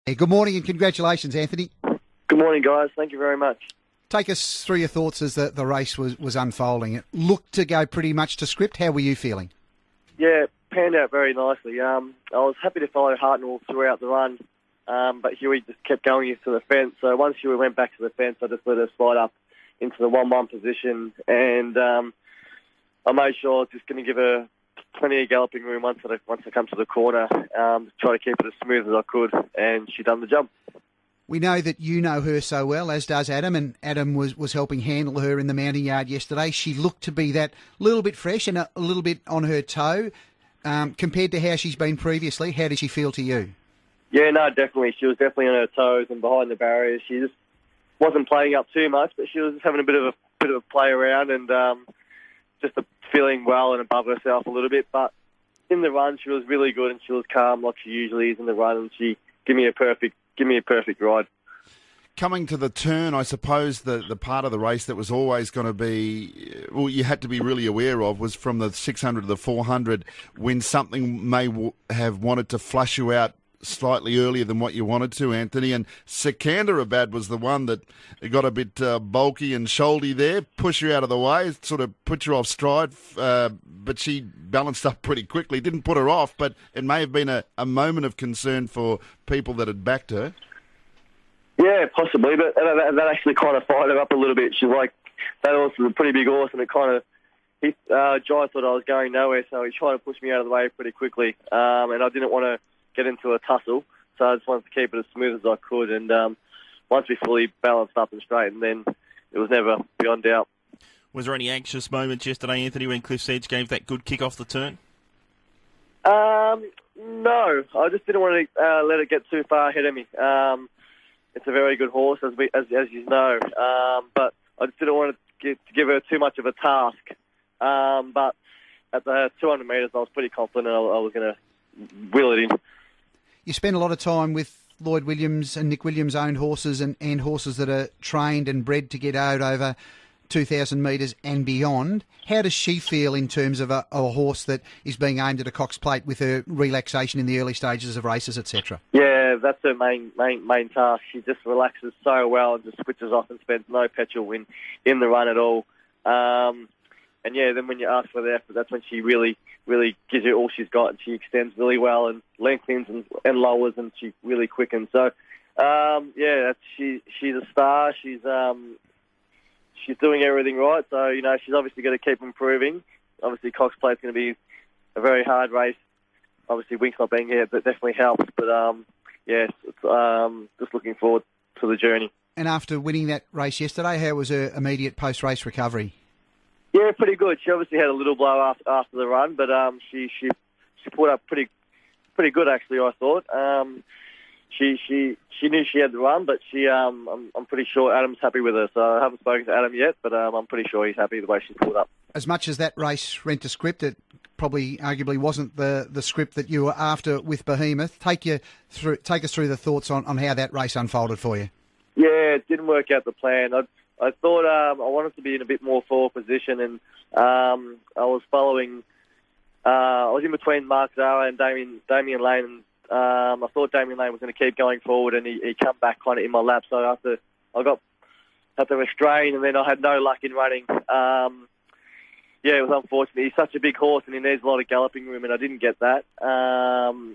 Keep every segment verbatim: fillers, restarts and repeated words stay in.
Hey, good morning and congratulations, Anthony. Good morning, guys. Thank you very much. Take us through your thoughts as the, the race was, was unfolding. It looked to go pretty much to script. How were you feeling? Yeah, it panned out very nicely. Um, I was happy to follow Hartnell throughout the run, um, but Huey just kept going into the fence. So once Huey went back to the fence, I just let her slide up into the one one position, and um, I made sure I was just going to give her plenty of galloping room once I, once I come to the corner, um, to try to keep it as smooth as I could, and she done the jump. We know that you know her so well, as does Adam, and Adam was, was helping handle her in the mounting yard yesterday. She looked to be that little bit fresh and a, a little bit on her toe um, compared to how she's been previously. How did she feel to you? Yeah, no, definitely. She was definitely on her toes and behind the barriers. She just wasn't playing up too much, but she was just having a bit of a bit of a play around and um, just a, feeling well and above herself a little bit. But in the run, she was really good and she was calm like she usually is in the run, and she gave me a perfect Give me a perfect ride. Coming to the turn, I suppose the, the part of the race that was always going to be, well, you had to be really aware of was from the six hundred to the four hundred, when something may w- have wanted to flush you out slightly earlier than what you wanted to, Anthony. And Sekanderabad was the one that got a bit uh, bulky and shouldy there, push you out of the way, sort of put you off stride, uh, but she balanced up pretty quickly. Didn't put her off, but it may have been a, a moment of concern for people that had backed her. Yeah, possibly, but that, that actually kind of fired her up a little bit. She's like, that horse was a pretty big horse, and it kind of, he, uh, Jai thought I was going nowhere, so he tried to push me out of the way pretty quickly, um, and I didn't want to get into a tussle, so I just wanted to keep it as smooth as I could, and um, once we fully balanced up and straightened, then it was never beyond doubt. Was there any anxious moments yesterday, Anthony, when Cliff's Edge gave that good kick off the turn? Um, no, I just didn't want to uh, let it get too far ahead of me. Um, it's a very good horse, as we, as, as you know, um, but I just didn't want to, get, to give her too much of a task. Um, but at the two hundred metres, I was pretty confident I, I was going to wheel it in. You spend a lot of time with Lloyd Williams and Nick Williams' owned horses and, and horses that are trained and bred to get out over two thousand metres and beyond. How does she feel in terms of a, a horse that is being aimed at a Cox Plate with her relaxation in the early stages of races, et cetera? Yeah, that's her main main main task. She just relaxes so well and just switches off and spends no petrol in, in the run at all. Um, and yeah, then when you ask for the effort, that's when she really, really gives you all she's got, and she extends really well and lengthens and, and lowers, and she really quickens. So, um, yeah, that's, she she's a star. She's um, she's doing everything right. So, you know, she's obviously going to keep improving. Obviously, Cox Plate's going to be a very hard race. Obviously, Wink's not being here, that definitely helps. But, um, yeah, it's, um, just looking forward to the journey. And after winning that race yesterday, how was her immediate post-race recovery? Yeah, pretty good. She obviously had a little blow after, after the run, but um, she she she put up pretty pretty good, actually, I thought. Um, she she she knew she had the run, but she um, I'm, I'm pretty sure Adam's happy with her. So I haven't spoken to Adam yet, but um, I'm pretty sure he's happy the way she pulled up. As much as that race went to script, it probably arguably wasn't the, the script that you were after with Behemoth. Take you through, take us through the thoughts on, on how that race unfolded for you. Yeah, it didn't work out the plan. I I thought um, I wanted to be in a bit more forward position, and um, I was following. Uh, I was in between Mark Zara and Damien Damien Lane. And, um, I thought Damien Lane was going to keep going forward, and he, he come back kind of in my lap. So after I got had to restrain, and then I had no luck in running. Um, yeah, it was unfortunate. He's such a big horse, and he needs a lot of galloping room, and I didn't get that. Um,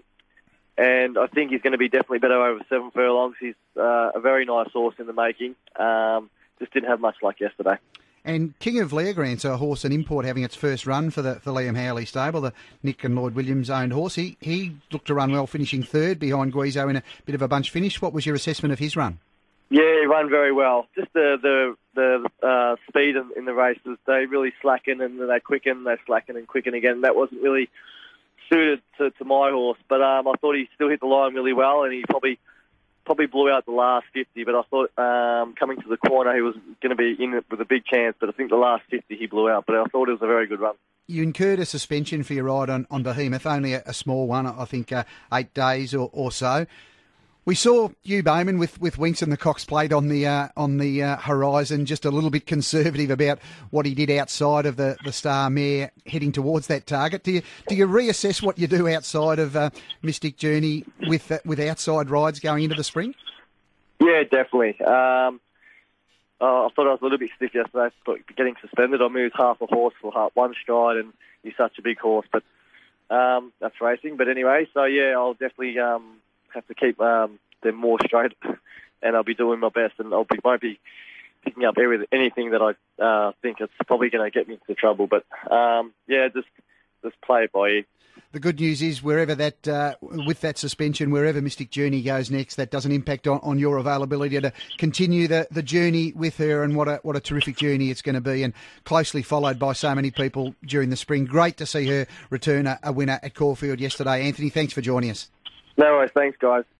and I think he's going to be definitely better over seven furlongs. He's uh, a very nice horse in the making. Um, Just didn't have much luck yesterday. And King of Leogrant's a horse, an import, having its first run for the for Liam Howley stable, the Nick and Lloyd Williams owned horse. He he looked to run well, finishing third behind Guizo in a bit of a bunch finish. What was your assessment of his run? Yeah, he ran very well. Just the the the uh, speed in, in the races, they really slacken and then they quicken, they slacken and quicken again. That wasn't really suited to, to my horse, but um, I thought he still hit the line really well, and he probably. Probably blew out the last fifty, but I thought um, coming to the corner he was going to be in it with a big chance, but I think the last fifty he blew out, but I thought it was a very good run. You incurred a suspension for your ride on, on Behemoth, only a, a small one, I think uh, eight days or, or so. We saw Hugh Bowman with, with Winks and the Cox Plate on the uh, on the uh, horizon, just a little bit conservative about what he did outside of the, the Star Mare heading towards that target. Do you do you reassess what you do outside of uh, Mystic Journey with uh, with outside rides going into the spring? Yeah, definitely. Um, oh, I thought I was a little bit stiff yesterday, but getting suspended, I moved half a horse for half one stride, and he's such a big horse, but um, that's racing. But anyway, so yeah, I'll definitely um, have to keep um, them more straight, and I'll be doing my best, and I'll be won't be picking up every, anything that I uh, think it's probably going to get me into trouble. But um, yeah, just just play it by ear. The good news is wherever that, uh, with that suspension, wherever Mystic Journey goes next, that doesn't impact on, on your availability to continue the, the journey with her, and what a what a terrific journey it's going to be, and closely followed by so many people during the spring. Great to see her return a, a winner at Caulfield yesterday. Anthony, thanks for joining us. No worries. Thanks, guys.